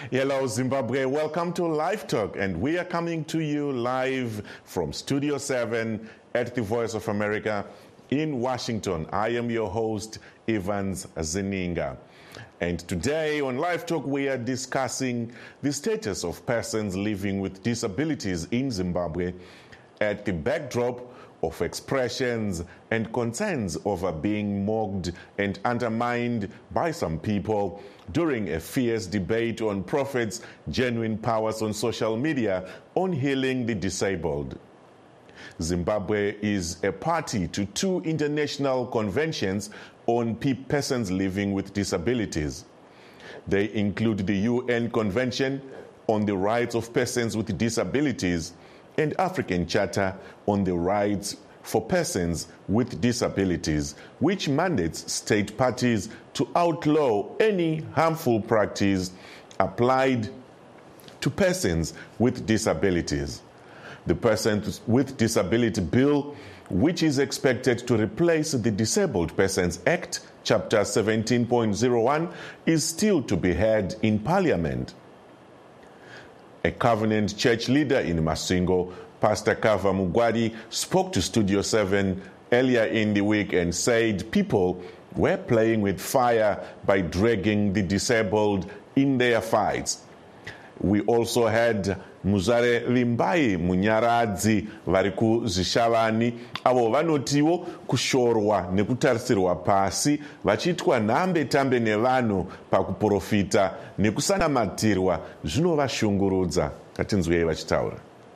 Hello, Zimbabwe. Welcome to Live Talk, and we are coming to you live from Studio 7 at the Voice of America in Washington. I am your host, Evans Zeninga. And today on Live Talk, we are discussing the status of persons living with disabilities in Zimbabwe at the backdrop of expressions and concerns over being mocked and undermined by some people during a fierce debate on Prophet's genuine powers on social media on healing the disabled. Zimbabwe is a party to 2 international conventions on persons living with disabilities. They include the UN Convention on the Rights of Persons with Disabilities and African Charter on the Rights for Persons with Disabilities, which mandates state parties to outlaw any harmful practice applied to persons with disabilities. The Persons with Disability Bill, which is expected to replace the Disabled Persons Act, Chapter 17.01, is still to be heard in Parliament. A Covenant Church leader in Masingo, Pastor Kava Mugwadi, spoke to Studio 7 earlier in the week and said people were playing with fire by dragging the disabled in their fights. We also had Muzare Limbai Munyaradzi vari kuZishavani avo vanotiwo kushorwa nekutarisirwa pasi vachiitwa nhambe tambe nevanhu pakuprofita nekusanamatira zvinovashungurudza. Katinzwei vachitaura.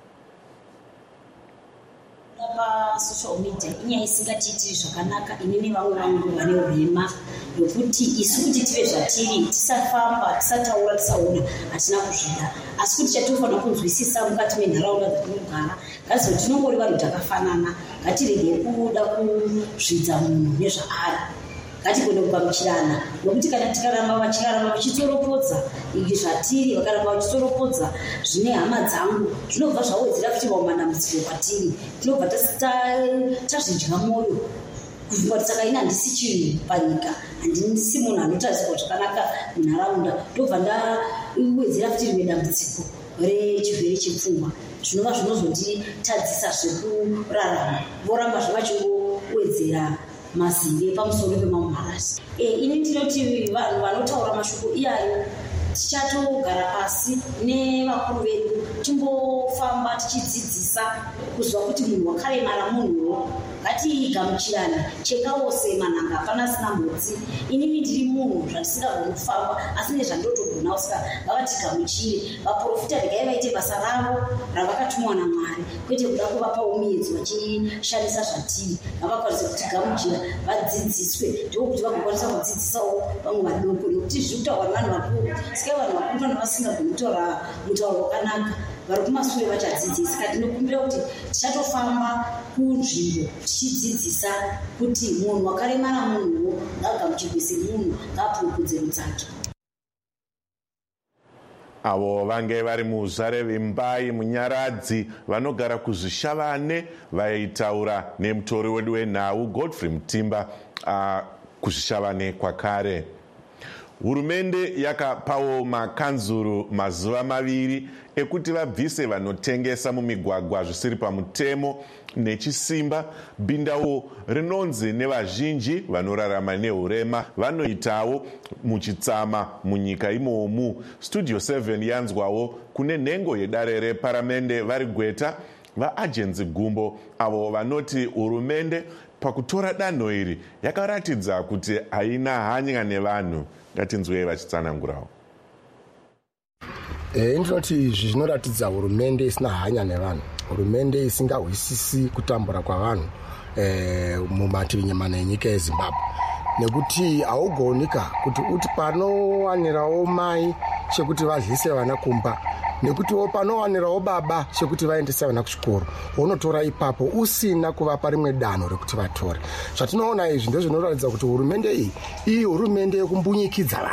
Social media inyaya isingatiitiri zvakanaka inini vamwe vangu vane urema yokuti isu kuti tive zvatiri tisafamba tisataura tisaona hatina kuzvida asi kuti chatofanira kunzwisisa mukati menharaunda dzatinogara ngazvo tinongori vanhu takafanana ngatirege kuda kuzvidza munhu nezvaari ngatigone kugamuchirana nokuti kana tikaramba vachitsoropodza izvi zvatiri vakaramba vachitsoropodza zvine hama dzangu zvinobva zvawedzera futi maumandambudziko kwatiri tinobva tazvidya mwoyo kufunga kuti saka ina handisi chinhu panyika handisi munhu anotarisirwa zvakanaka munharaunda ndobva ndawedzera futi rimwe dambudziko rechirwere chepfungwa zvinova zvinozotitadzisa zvekurarama voramba zvavachingowedzera mazimbe pamusoro pemamharasi. Ini ndinoti vanhu vanotaura mashoko iyayo tichatogara pasi nevakuru vedu timbofamba tichidzidzisa kuzwa kuti munhu wakaremara munhuwo ngatigamuchirane chekawose manhanga hapana sina mhodzi. Inini ndiri munhu zvandisingagoni kufamba asi nezvandotogona usika ngavatigamuchire. Vaprofita regai vaite basa ravo ravakatumwa naMwari kwete kuda kuvapa umiedzo vachishandisa zvatiri. Ngavakwanise kutigamuchira vadzidziswe ndokuti vagokwanisa kudzidzisawo vamwe vadoko nekuti zviri kutaurwa nevanhu vakuru sika vanhu vakuru vanhu vasingagoni kutaura mutauro wakanaka vari kumashure vachadzidzisa. Ndinokumbira kuti tichatofamba kunzvimbo tichidzidzisa kuti munhu wakaremara munhuwo ngagamuchirwe semunhu ngaapurukudzero dzake. Avo vange vari Muzare Vimbai Munyaradzi vanogara kuZishavane vaitaura nemutori wedu wenhau Godfrey Mutimba kuZishavane kwakare. Hurumende yakapawo makanzuru mazuva 2 ekuti vabvise vanotengesa mumigwagwa zvisiri pamutemo nechisimba. Bindawo rinonzi nevazhinji vanorarama nehurema vanoitawo muchitsama munyika imomu. Studio 7 yanzwawo kune nhengo yedare reparamende vari Gweta vaajenzi gumbo avo vanoti hurumende pakutora danho iri yakaratidza kuti haina hanya nevanhu. Ngatinzwei vachitsanangurawo. Ndinoti izvi zvinoratidza hurumende isina hanya nevanhu, hurumende isingahwisisi kutambura kwavanhu mumativi mana enyika yeZimbabwe, nekuti haugonika kuti uti panowanirawo mai chekuti vadlise vana kumba nekutiwo panowanirawo baba chekuti vaendese vana kuchikoro unotora ipapo usina kuvapa rimwe danho rekuti vatore. Zvatinoona izvi ndizvo zvinoratidza kuti hurumende iyi hurumende yekumbunyikidza vanhu.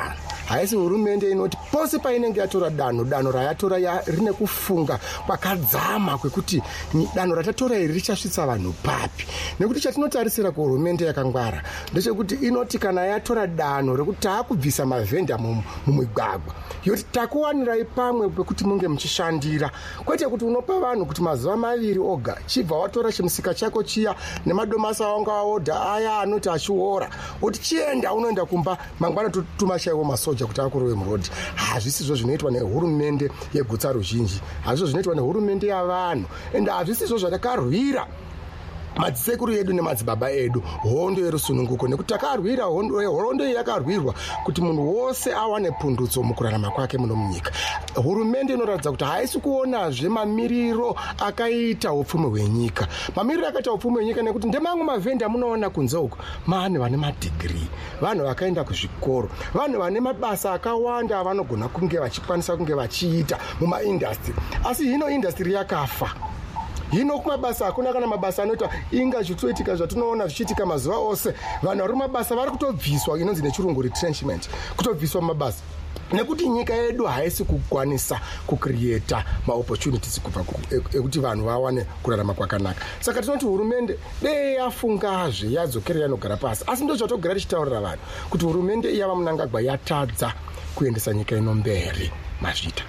haisi hurumende inoti pose painenge yatora danho rayatora rine kufunga kwakadzama kwekuti danho ratatora iri richasvitsa vanhu papi. Nekuti chatinotarisira kuhurumende yakangwara ndechekuti inoti kana yatora danho rekuti taakubvisa mavhenda mumigwagwa yoti takuwanirai pamwe pekuti munge muchishandira, kwete kuti unopa vanhu kuti mazuva 2 oga chibva watora chimusika chako chiya nemadomasi awanga aodha aya anoti achiora kuti chienda unoenda kumba mangwana totuma chaiwo masoja kuti akurowe murodhi. Hazvisizvo zvinoitwa nehurumende yegutsa ruzhinji, hazvisizvo zvinoitwa nehurumende yavanhu, ende hazvisizvo zvatakarwira madzisekuru edu nemadzibaba edu hondo yerusununguko, nekuti takarwira hondo iyi yakarwirwa kuti munhu wose awane pundutso mukurarama kwake muno munyika. Hurumende inoratidza kuti haisi kuonazve mamiriro akaita upfumi hwenyika. Mamiriro akaita upfumi hwenyika nekuti ndemamwe mavhenda munoona kunze uko mane vane madigiri, vanhu vakaenda kuzvikoro, vanhu vane mabasa akawanda avanogona kunge vachikwanisa kunge vachiita mumaindastri, asi hino indastri yakafa. Hino kumabasa hakuna kana mabasa anoita inga zvitoitika zvatinoona zvichiitika mazuva ose. Vanhu vari mumabasa vari kutobviswa, inonzi nechirungu retrenchment, kutobviswa mumabasa nekuti nyika yedu haisi kukwanisa kucreata maopportunities kubva ekuti vanhu vawane kurarama kwakanaka. Saka tinoti hurumende dei yafungazve yadzokera yanogara pasi, asi ndo zvatogara tichitaurira vanhu kuti hurumende iyava Mnangagwa yatadza kuendesa nyika ino mberi mazvita.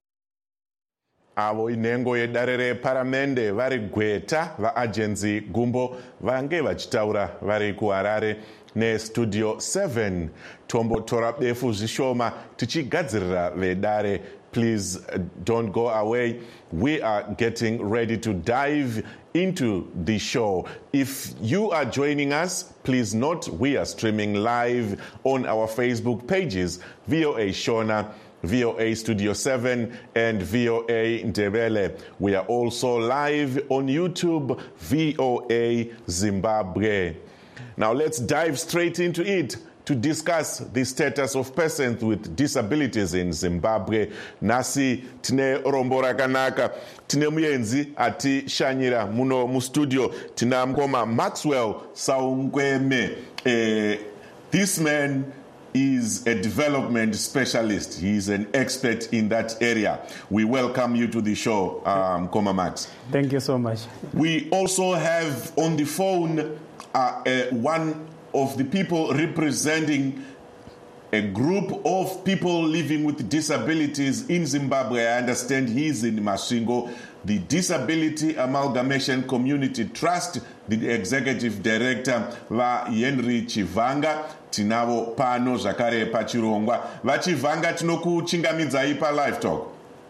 Avo inhengo yedare reparamende vari Gweta vaAgenzi Gumbo vange vachitaura vari kuHarare neStudio 7. Tombotora befu zvishoma tichigadzirira vedare. Please don't go away. We are getting ready to dive into the show. If you are joining us, please note we are streaming live on our Facebook pages, VOA Shona, VOA Studio 7 and VOA Ndebele. We are also live on YouTube, VOA Zimbabwe. Now let's dive straight into it to discuss the status of persons with disabilities in Zimbabwe. Nasi tine rombo rakanaka, tine muenzi ati shanyira muno mu studio, tina mkoma Maxwell Saungweme. This man is a development specialist. He is an expert in that area. We welcome you to the show, Koma Max. Thank you so much. We also have on the phone one of the people representing a group of people living with disabilities in Zimbabwe. I understand he is in Masvingo, the Disability Amalgamation Community Trust, the executive director va Henry Chivanga. Tinavo pano zvakare pachirongwa. Vachivanga tinokuchingamidzai pa Live Talk.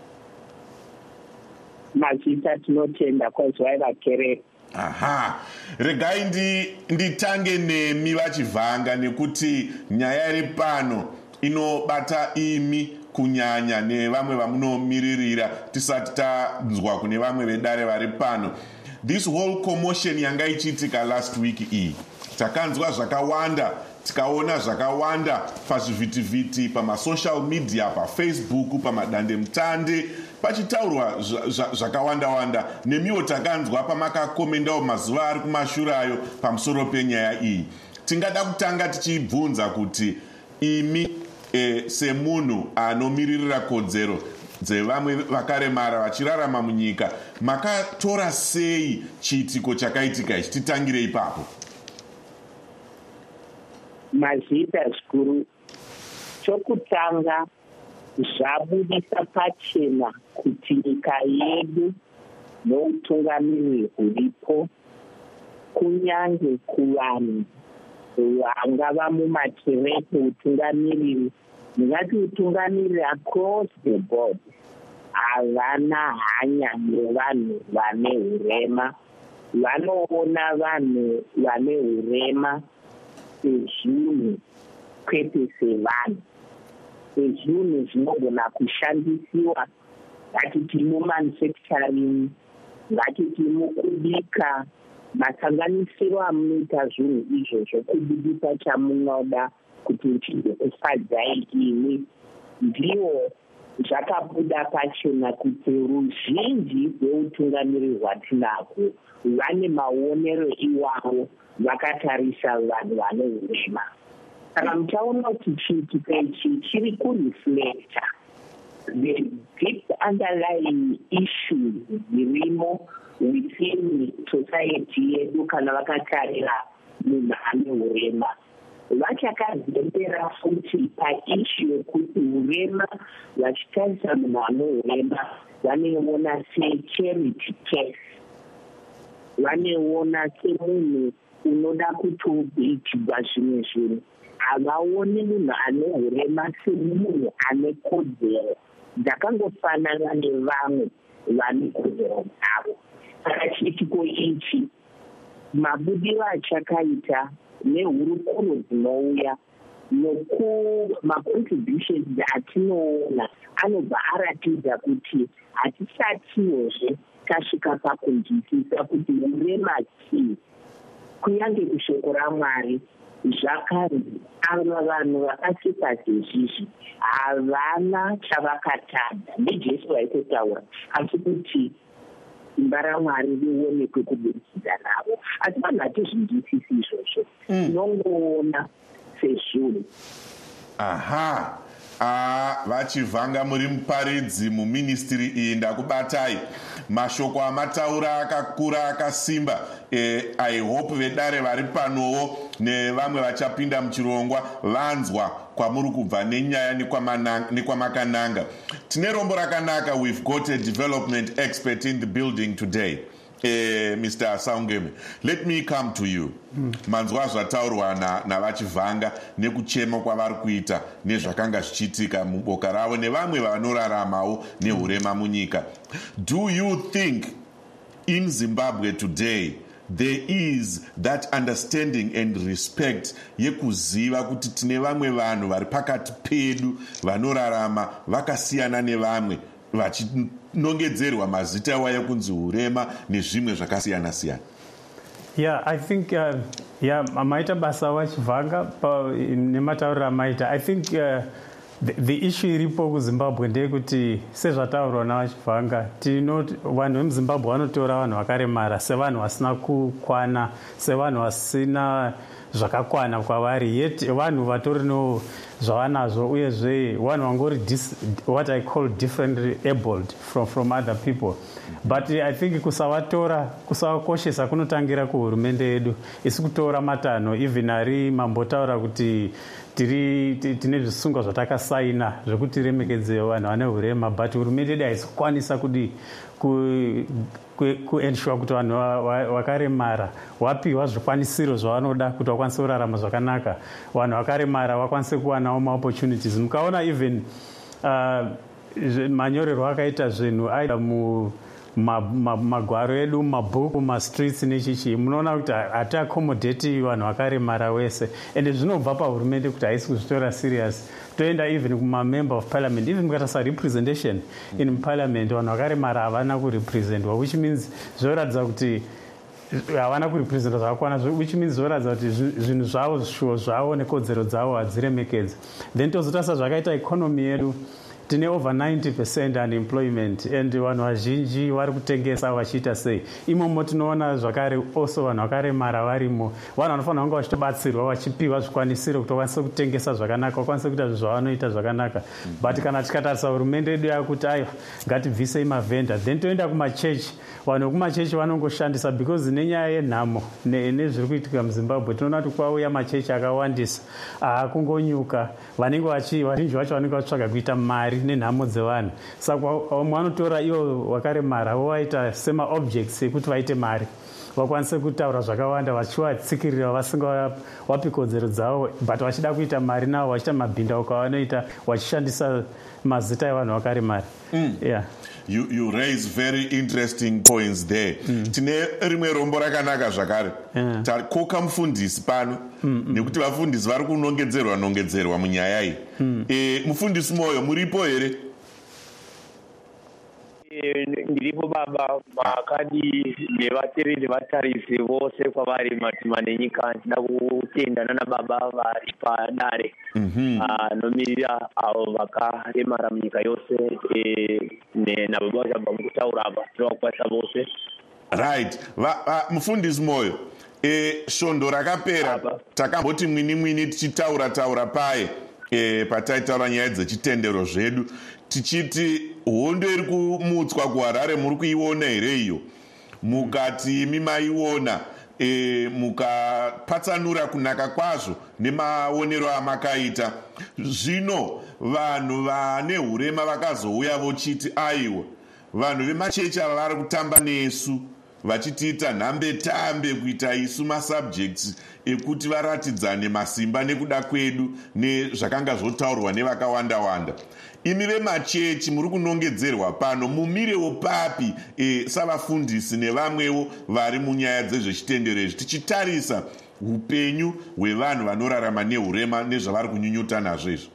Machita tinotenda kwazvaira kerere. Aha, regai nditange nemi vachivanga nekuti nyaya iri pano inobata imi kunyanya nevamwe vamunomiririra tisati tanzwa kune vamwe vedare vari pano. This whole commotion yanga ichiitika last week iyi, takanzwa zvakawanda, tikaona zvakawanda pazvivhitivhiti, pamasocial media, pafacebook, pamadandemutande, pachitaurwa zvakawanda-wanda. Nemiwo takanzwa pamakakomendawo mazuva ari kumashure ayo pamusoro penyaya iyi. Tingada kutanga tichibvunza kuti imi semunhu anomiririra kodzero dzevamwe vakaremara vachirarama munyika, makatora sei chiitiko chakaitika ichi? Titangire ipapo. Mazita zvikuru, chokutanga zvabudisa pachena kuti nyika yedu noutungamiriri huripo, kunyange kuvanhu vangava mumakereke utungamiriri, ndingati utungamiriri across the board, havana hanya nevanhu vane hurema. Vanoona vanhu vane hurema sezvinhu kwete sevanhu, sezvinhu zvinogona kushandisiwa, ngatiti mumanufacturing, ngatiti mukubika, masanganisiro amunoita zvinhu izvozvo kubudisa chamunoda kuti uchide kufadzai imi, ndiwo zvakabuda pachena kuti ruzhinji rweutungamiriri hwatinahwo vane maonero iwavo vakatarisa vanhu vane hurema. saka muchaona kuti chiitika ichi chiri kureflecta the deep underlying issues dzirimo within society yedu kana vakatarira munhu ane urema. Vachakazembera futi paishu yekuti urema vachitarisa munhu ane urema vanoona secharity case, vanoona semunhu unoda kuti ubhichigwa zvimwe zvinhu. Havaoni munhu ane urema semunhu ane kodzero dzakangofanana nevamwe vane kodzero dzavo. Saka chiitiko ichi mabudiro achakaita nehurukuro dzinouya nekumacontributions atinoona anobva aratidza kuti hatisatiwozve tasvika pakunzwisisa kuti urema chii. Kunyange kushoko raMwari zvakanzi ava vanhu vakapfeka zvezvizvi havana chavakatadza, nejesu vaitotaura, asi kuti simba raMwari rionekwe kubudikidza navo. Asi vanhu hatizvinzwisisi izvozvo, tinongoona sezvinhu. Aha. Vachivhanga muri muparidzi muministry iyi ndakubatai. Mashoko amataura akakura akasimba. I hope vedare vari panowo nevamwe vachapinda muchirongwa vanzwa kwamuri kubva nenyaya nekwamakananga. Tine rombo rakanaka. We've got a development expert in the building today. Mr. Saungeme, let me come to you. Manzwa zvataurwa navachivhanga nekuchema kwavari kuita nezvakanga zvichiitika muboka ravo nevamwe vanoraramawo nehurema munyika. Do you think in Zimbabwe today there is that understanding and respect yekuziva kuti tine vamwe vanhu vari pakati pedu vanorarama vakasiyana nevamwe vachinongedzerwa mazita waya kunzi urema nezvimwe zvakasiyana siyana? Yeah, I think maita basa wachivhanga nematauriro amaita. I think the issue iripo kuZimbabwe ndeyekuti sezvataurwa navachivhanga, vanhu vemuZimbabwe vanotora vanhu vakaremara sevanhu vasina kukwana, sevanhu vasina zvakakwana kwavari, yet vanhu vatori zvavanazvo uyezve vanhu vangori what I call differently abled from other people. But I think kusavakoshesa kunotangira kuhurumende yedu. Isi kutora matanho, even ari mambotaura kuti tine zvisungo zvatakasaina zvekuti remekedze vanhu vane urema, but hurumende yedu haisi kukwanisa kuensure kuti vanhu vakaremara wapiwa zvikwanisiro zvavanoda kuti vakwanise kurarama zvakanaka, vanhu vakaremara vakwanise kuwanawo maopportunities. Mukaona even manyorerwo akaita zvinhu aita magwaro edu, mabhuku, mastreets nechichi, munoona kuti hatiaccommodate vanhu vakaremara wese, ende zvinobva pahurumende kuti haisi kuzvitora serious. Toenda even kumamember of parliament, even mukatarisa representation in parliament, vanhu vakaremara havana kurepresentwa, which means zvoratidza kuti havana kurepresentwa zvakakwana, which means zvoratidza kuti zvinhu zvavo, zvishuwo zvavo nekodzero dzavo hadziremekedzi. Then tozotarisa zvakaita economy yedu, tine over 90% unemployment, and vanhu vazhinji vari kutengesa vachiita sei. Imomo tinoona zvakare also vanhu vakaremara varimo, vanhu vanofanira vanga vachitobatsirwa vachipiwa zvikwanisiro kuti vakwanise kutengesa zvakanaka, vakwanise kuita zvinhu zvavanoita zvakanaka. But kana tikatarisa hurumende yedu yakuti aiwa ngativhisei mavhenda, then toenda kumachechi, vanhu vekumachechi vanongoshandisa because nenyaya yenhamo nezviri kuitika muZimbabwe tinoona kuti kwauya machechi akawandisa akungonyuka, vazhinji vacho vanenge vatsvaga kuita mari nenhamo dzevanhu. Saka vamwe vanotora ivo vakaremara vovaita sema-objects ekuti vaite mari, vakwanise kutaura zvakawanda vachivatsikirira vasingawapi kodzero dzavo, but vachida kuita mari navo, vachiita mabhindauko avanoita vachishandisa mazita evanhu vakaremara. Yeah. You raise very interesting points there. Tine rimwe rombo rakanaka zvakare. Takoka mufundisi pano nekuti vafundisi vari kunongedzerwa munyaya iyi. Mufundisi Moyo, muripo here? Ndiripo baba, vakadi nevatiri nevatarisi vose kwavari matima nenyika. Ndida kutenda nana baba vari padare nomirira avo vakaremara munyika yose nababa vachabva mukutaura apa tinovakwasa vose. Right. Mufundisi Moyo, Svondo rakapera takamboti mwini tichitaura paye pataitaura nyaya dzechitendero zvedu tichiti hondo iri kumutswa kuHarare muri kuiona here iyo? Mukati mimaiona mukapatsanura kunaka kwazvo nemaonero amakaita. Zvino vanhu vane hurema vakazouya vochiti aiwa vanhu vemachechi ava vari kutamba nesu vachitiita nhambe-tambe kuita isu masubjects ekuti varatidzane masimba nekuda kwedu nezvakanga zvotaurwa nevakawanda-wanda. Imi vemachechi muri kunongedzerwa pano, mumirewo papi savafundisi nevamwewo vari munyaya dzezvechitendero izvi tichitarisa upenyu hwevanhu vanorarama nehurema nezvavari kunyunyuta nazvo izvo?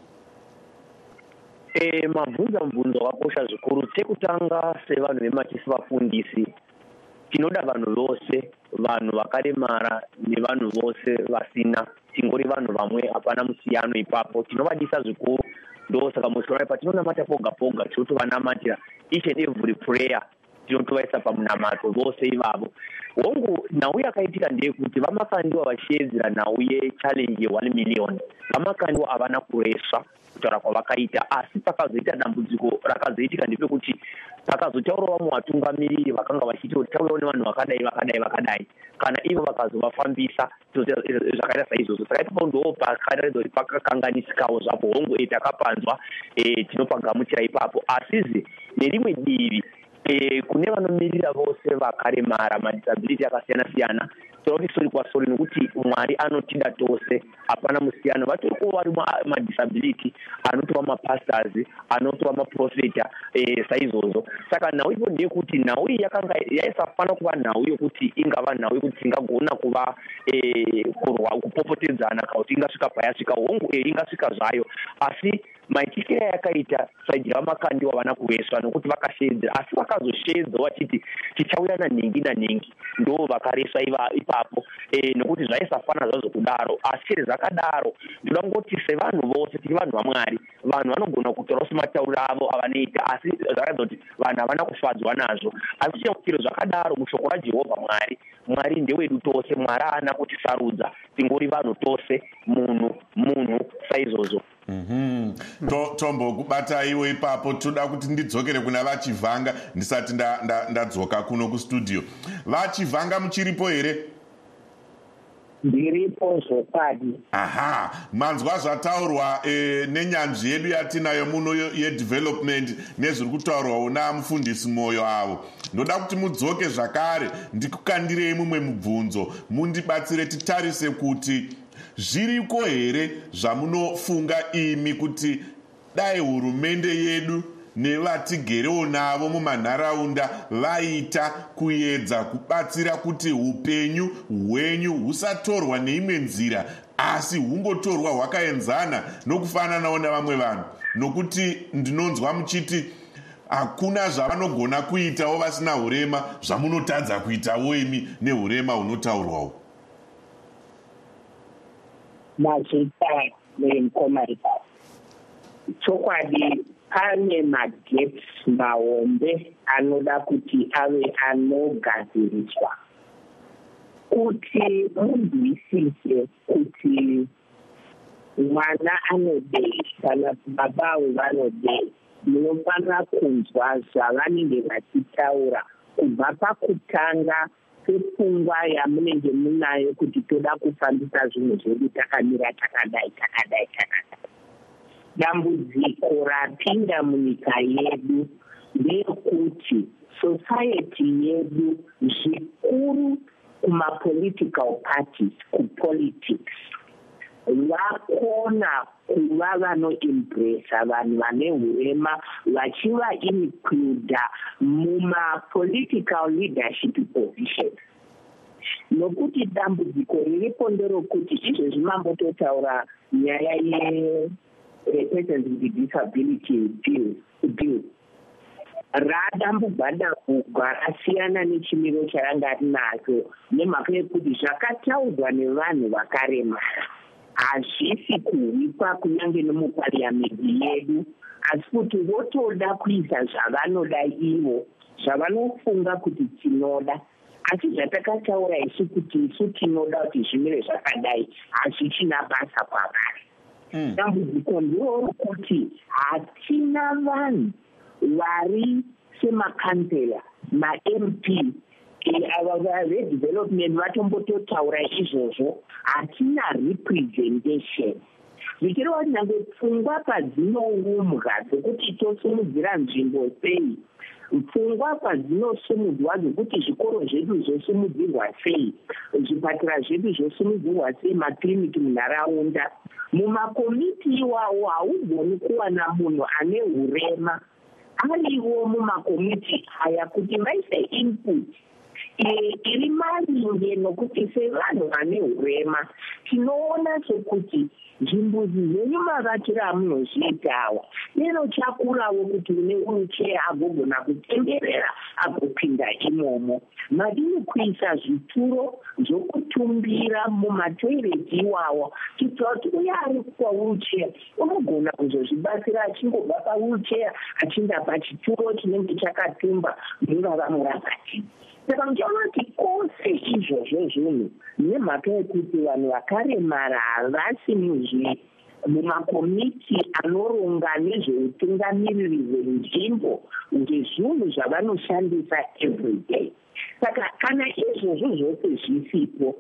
Mabvunzo wakosha zvikuru. Sekutanga sevanhu vemachechi vafundisi tinoda vanhu vose, vanhu vakaremara nevanhu vose vasina, tingori vanhu vamwe, hapana musiyano ipapo. Tinovadisa zvikuru, ndosaka musoro patinonamata poga tinotovanamatira each and every prayer tinotovaisa pamunamato vose ivavo. Hongu nhau yakaitika ndeyekuti vamakandiwa vachiedzera nhau yechallenge ye1 million vamakandiwa havana kureswa kutaura kwavakaita, asi pakazoita dambudziko rakazoitika ndepekuti pakazotaurawo vamwe vatungamiriri vakanga vachiti taurawo nevanhu vakadai kana ivo vakazovafambisa zvakaita saizvozvo. Saka ipapo ndo pakaratidza kuti pakakanganisikawo zvapo. Hongu takapanzwa tinopagamuchira ipapo, asizi nerimwe divi kune vanomirira vose vakaremara madisability akasiyana-siyana tori sori kwasori nekuti Mwari anotida tose, hapana musiyano. Vatoriko vari madisability anotova mapastors, anotova maprofeta saizvozvo. Saka nhau ipo ndeyekuti nhau iyi yakanga yaisafana kuva nhau yokuti ingava nhau yokuti ingagona kuva kupopotedzana kana kuti ingasvika payasvika. Hongu ingasvika zvayo, asi maitikira yakaita saidi vamakandiwa vana kureswa nokuti vakashedzera, asi vakazoshedza vachiti tichauya nanhingi ndo vakareswa ipapo nokuti zvaisafana zvazvo kudaro. Asi zvakadaro ndoda kungoti sevanhu vose tiri vanhu vaMwari, vanhu vanogona kutaura sematauriro avo avanoita, asi zvakaita kuti vanhu havana kufadzwa nazvo. Asi tichakutiro zvakadaro mushoko raJehovha Mwari ndewedu tose, Mwari haana kutisarudza, tingori vanhu tose, munhu saizvozvo. Tombo kubata iwe ipapo toda kuti ndidzokere kuna Vachivhanga ndisati ndadzoka kuno kustudio. Vachivhanga muchiripo here? Ndiripo zvokadi. Aha, manzwa zvataurwa nenyanzvi yedu yatinayo muno yedevelopment nezviri kutaurwawo namufundisi Moyo avo. Ndoda kuti mudzoke zvakare ndikukandirei mumwe mubvunzo mundibatsire titarise kuti zviriko here zvamunofunga imi kuti dai hurumende yedu nevatigerewo navo mumanharaunda vaita kuedza kubatsira kuti upenyu hwenyu husatorwa neimwe nzira asi hungotorwa hwakaenzana nokufananawo navamwe vanhu? Nokuti ndinonzwa muchiti hakuna zvavanogona kuitawo vasina hurema zvamunotadza kuitawo imi nehurema hunotaurwawo. Mazita nemukomarika chokwadi pane mageps mahombe anoda kuti ave anogadziriswa kuti munzwisise kuti mwana anodei kana baba avo vanodei. Munofanira kunzwa zvavanenge vachitaura kubva pakutanga kwepfungwa yamunenge munayo kuti toda kufambisa zvinhu zvedu takamira takadai. Dambudziko rapinda munyika yedu ndeyekuti society yedu zvikuru kumapolitical parties, kupolitics, vakona kuva vanoimpresa vanhu vane hurema vachiva includa mumapolitical leadership positions. Nokuti dambudziko riripo nderokuti izvezvi mambototaura nyaya yepersons with disability bill radambugwadagugwa rasiyana nechimiro charanga rinacho nemhaka yekuti zvakataurwa nevanhu vakaremara hazvisi kuhwikwa kunyange nemupariamendi yedu, asi kuti votoda kuisa zvavanoda ivo, zvavanofunga kuti tinoda, asi zvatakataura isu kuti isu tinoda kuti zvimire zvakadai hazvichina basa kwavari. Dambudziko ndiro kuti hatina vanhu vari semakansela, ma-MP, ava vedevelopment vatombototaura izvozvo, hatina representation. Zvichireva kuti nyange pfungwa padzinoumwa dzokuti tosumudzira nzvimbo sei, pfungwa padzinosumudzwa dzokuti zvikoro zvedu zvosumudzirwa sei, zvipatara zvedu zvosumudzirwa sei, makiriniki munharaunda, mumakomiti iwawo haugoni kuwana munhu ane urema ariwo mumakomiti aya kuti vaise input iri maringe nokuti sevanhu vane urema tinoona sokuti zvimbuzi zvenyu mavakira amunozviitawa lero chakurawo kuti une wheelchair agogona kutenderera agopinda imomo. Madini kuisa zvituro zvokutumbira mumatoireti iwawo kuitira kuti uye ari pawheelchair unogona kuzozvibatsira achingobva pawheelchair achinda pachituro chinenge chakatumba mungava murabati. Saka ndiona kuti kwose izvozvo zvinhu nemhaka yekuti vanhu vakaremara havasi mumakomiti anoronga nezveutungamiriri hwenzvimbo ngezvinhu zvavanoshandisa everyday. Saka kana izvozvo zvose zvisipo,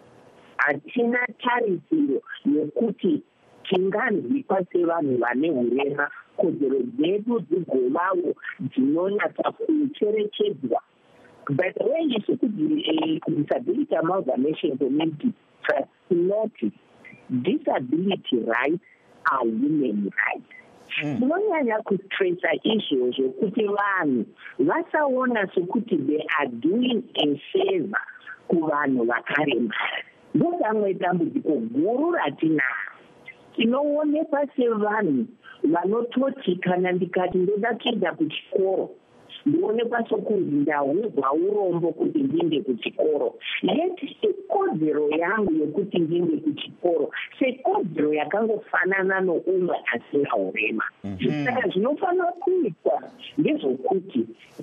hatina tarisiro yekuti tinganzwikwa sevanhu vane urema, kodzero dzedu dzigovawo dzinonyatsa kucherechedzwa. By the way, you should be a disability amalgamation community notice disability rights are women rights. Munonyanya kustressa izvozvo kuti vanhu vasaona sokuti they are doing a favor kuvanhu vakaremara. Ndokamwe dambudziko guru ratinaro. Tinoonekwa sevanhu vanototi kana ndikati ndoda kuenda kuchikoro ndionekwa sokunzi ndahugwa urombo kuti ndiende kuchikoro, yeti ikodzero yangu yokuti ndiende kuchikoro sekodzero yakangofanana noumwe asina urema. Saka zvinofanira kuitwa ndezvokuti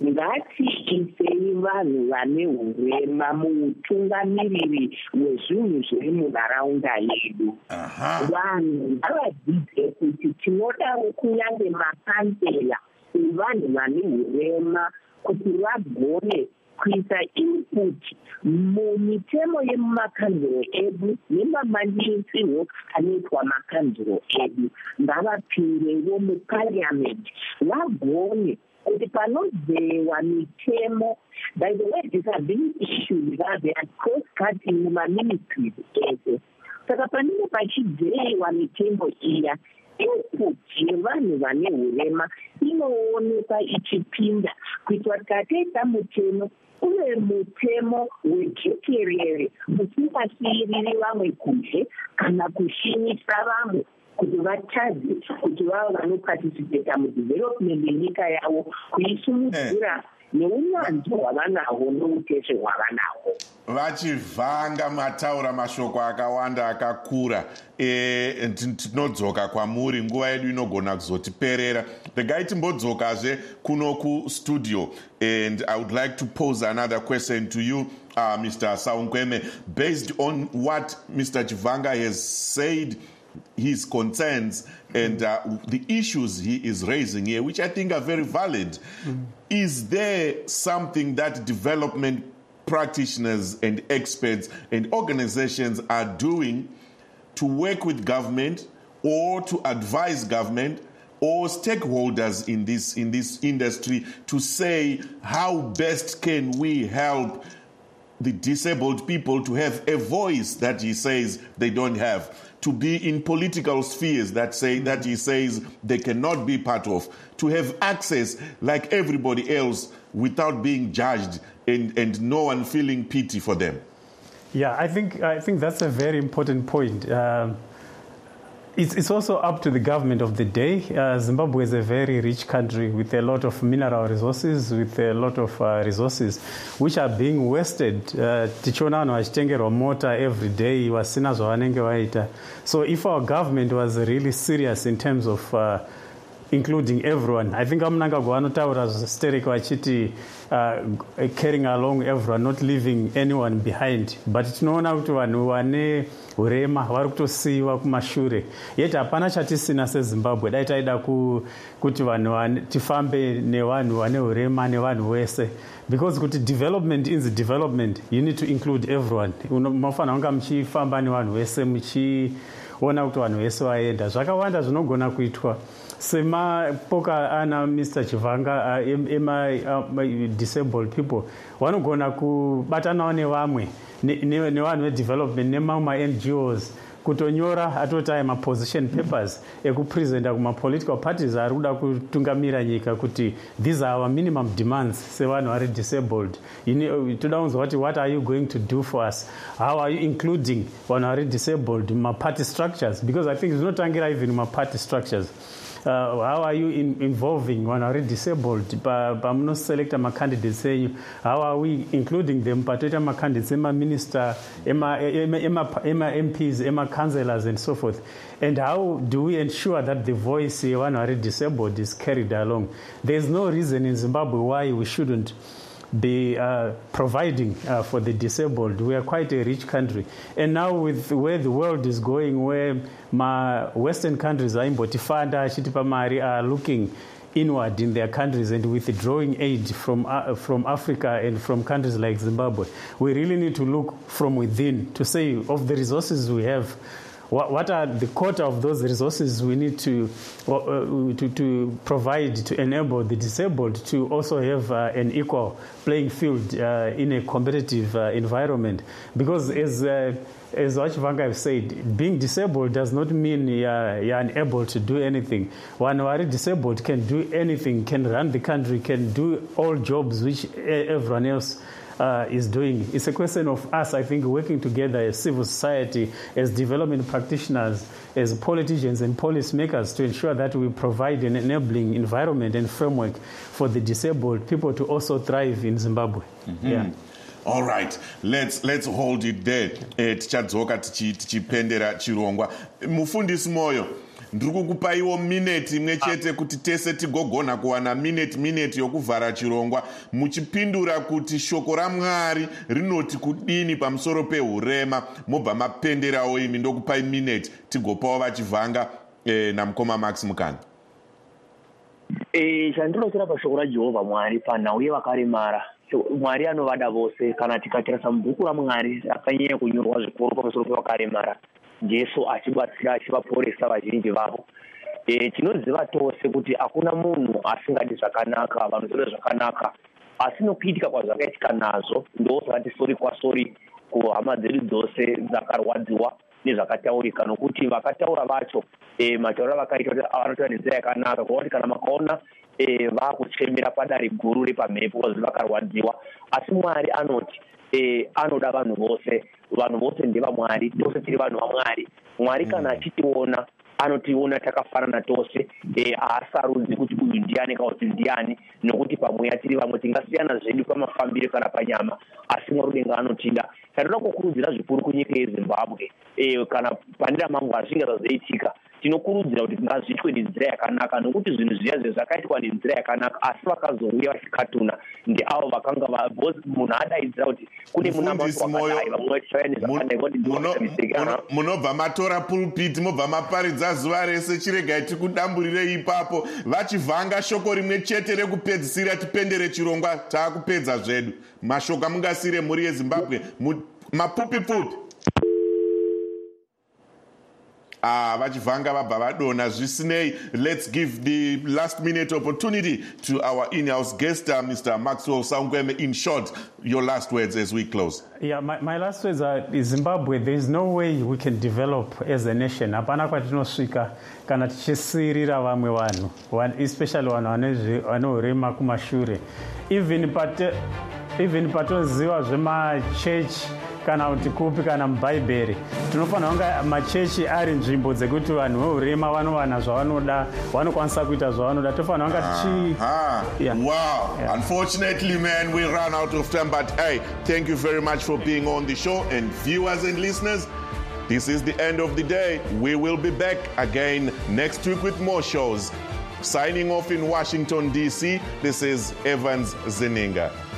ngatiisei vanhu vane urema muutungamiriri hwezvinhu zviri munharaunda yedu. Vanhu ngavadzidze kuti tinodawo kunyange makansela vanhu vane urema kuti vagone kuisa input mumitemo yemumakanzuro edu nemamandirisirwo anoitwa makanzuro edu. Ngavapindewo mupariamendi vagone kuti panodzewa mitemo. By the way, disability issues they are cross-cutting mumaministries ese. Saka panenge pachidzewa mitemo iya, input yevanhu vane urema inoonekwa ichipinda kuitira kuti kataita mutemo uye mutemo wejekerere usingasiyiriri vamwe kunze kana kushinisa vamwe kuti vatadze kuti vava vanoparticipata mudevelopment yenyika yavo kuisumudzira neunyanzvi hwavanahwo nouteshe hwavanahwo. Vachivhanga mataura mashoko akawanda akakura, tinodzoka kwamuri, nguva yedu inogona kuzotiperera. Regai timbodzokazve kuno kustudio, and I would like to pose another question to you, Mr. Saunkweme, based on what Mr. Chivhanga has said, his concerns and the issues he is raising here, which I think are very valid. Is there something that development practitioners and experts and organizations are doing to work with government or to advise government or stakeholders in this industry to say how best can we help the disabled people to have a voice that he says they don't have, to be in political spheres that he says they cannot be part of, to have access like everybody else without being judged and no one feeling pity for them? Yeah, I think that's a very important point. It's also up to the government of the day. Zimbabwe is a very rich country with a lot of mineral resources, with a lot of resources which are being wasted. Tichona vanhu vachitengerwa mota every day vasina zvavanenge vaita. So if our government was really serious in terms of including everyone. I think Mnangagwa anotaura zvistereka vachiti carrying along everyone, not leaving anyone behind. But tinoona kuti vanhu vane urema vari kutosiyiwa kumashure. Yet hapana chatisina seZimbabwe. Dai taida kuti vanhu tifambe nevanhu vane urema nevanhu vese. Because kuti development is development, you need to include everyone. Mafana wanga mchifamba nevanhu vese mchiona kuti vanhu vese vaenda. Zvakawanda zvinogona kuitwa. Semapoka ana Mr. Chivanga disabled people vanogona kubatanawo nevamwe nevanhu vedevelopment nemama-NGOs kutonyora atoti aya maposition papers ekupresenta kuma-political parties ari kuda kutungamira nyika kuti these are our minimum demands sevanhu vari disabled. Toda kunzwa kuti what are you going to do for us? How are you including vanhu vari disabled muma-party structures? Because I think zvinotangira even muma-party structures. How are you involving when are disabled? Pamunoselecta ma-candidates enyu. How are we including them? Patoita ma-candidates, ma-minister, MPs, ma-councillors, and so forth. And how do we ensure that the voice when are disabled is carried along? There's no reason in Zimbabwe why we shouldn't be providing for the disabled. We are quite a rich country. And now with where the world is going, where my Western countries are looking inward in their countries and withdrawing aid from Africa and from countries like Zimbabwe, we really need to look from within to say of the resources we have, what are the quota of those resources we need to provide to enable the disabled to also have an equal playing field in a competitive environment? Because as Wachivanga have said, being disabled does not mean you're unable to do anything. One who is disabled can do anything, can run the country, can do all jobs which everyone else is doing. It's a question of us, I think, working together as civil society, as development practitioners, as politicians and policymakers to ensure that we provide an enabling environment and framework for the disabled people to also thrive in Zimbabwe. Mm-hmm. Yeah. All right, let's hold it there. Tichadzoka tichipendera chirongwa. Mufundisi Moyo, ndiri kukupaiwo minute imwe chete kuti tese tigogona kuwana minute yokuvhara chirongwa muchipindura kuti shoko raMwari rinoti kudini pamusoro pehurema, mobva mapenderawo imi ndokupai minute tigopawo Vachivanga namukoma Max Mukana. Chandinokira pashoko raJehovha Mwari panhau yevakaremara. Mwari anovada vose. Kana tikatarisa mubhuku raMwari akanyanya kunyorwa zvikuru pamusoro pevakaremara, Jesu achibatsira achivaporesa vazhinji vavo. Tinoziva tose kuti hakuna munhu asingadi zvakanaka, vanhu zvoda zvakanaka, asi nokuitika kwazvakaitika nazvo ndosakati sori kwasori kuhama dzedu dzose dzakarwadziwa nezvakataurika, nokuti vakataura vacho matauro vakaita kuti vanotaura nenzira yakanaka, kuti kana makaona vakuchemera padare guru repamhepo kuti vakarwadziwa, asi Mwari anoti anoda vanhu vose. Vanhu vose ndevaMwari, tose tiri vanhu vaMwari. Mwari kana achitiona anotiona takafanana tose, haasarudzi kuti uyu ndiani kana kuti ndiani, nokuti pamweya tiri vamwe, tingasiyana zvedu pamafambiro kana panyama, asi Mwarudenga anotida. Tinoda kukurudzira zvikuru kunyika yeZimbabwe, kana pane ramangwana zvinge zvazoitika, tinokurudzira kuti ngazviitwe nenzira yakanaka, nokuti zvinhu zviya zvakaitwa nenzira yakanaka, asi vakazouya vachikatuna ndeavo vakanga munhu adaidzira kuti kune munamato wakadai, vamwe vachishaya nezvakanaka kuti ndivamiseka. Munobva matora pulpit, mobva maparidza zuva rese, chiregai tikudamburire ipapo. Vachivanga shoko rimwe chete rekupedzisira tipendere chirongwa, taakupedza zvedu. Mashoko amungasire muri yeZimbabwe mapupi-pupi. Vachivanga vabva vadona zvisinei. Let's give the last minute opportunity to our in-house guest, Mr. Maxwell Sangweme. In short, your last words as we close. Yeah, my last words are Zimbabwe, there is no way we can develop as a nation. Hapana kwatinosvika kana tichisirira vamwe vanhu, especially vanhu vanorema kumashure. Even patoziva zvemachechi kana kuti kupi kana mubhaibheri, tinofanira kunga machechi ari nzvimbo dzekuti vanhu veurema vanowana zvavanoda, vanokwanisa kuita zvavanoda. Tofanira kunga Wow. Yeah. Unfortunately, man, we ran out of time, but hey, thank you very much for being on the show. And viewers and listeners, this is the end of the day. We will be back again next week with more shows. Signing off in Washington, D.C., this is Evans Zininga.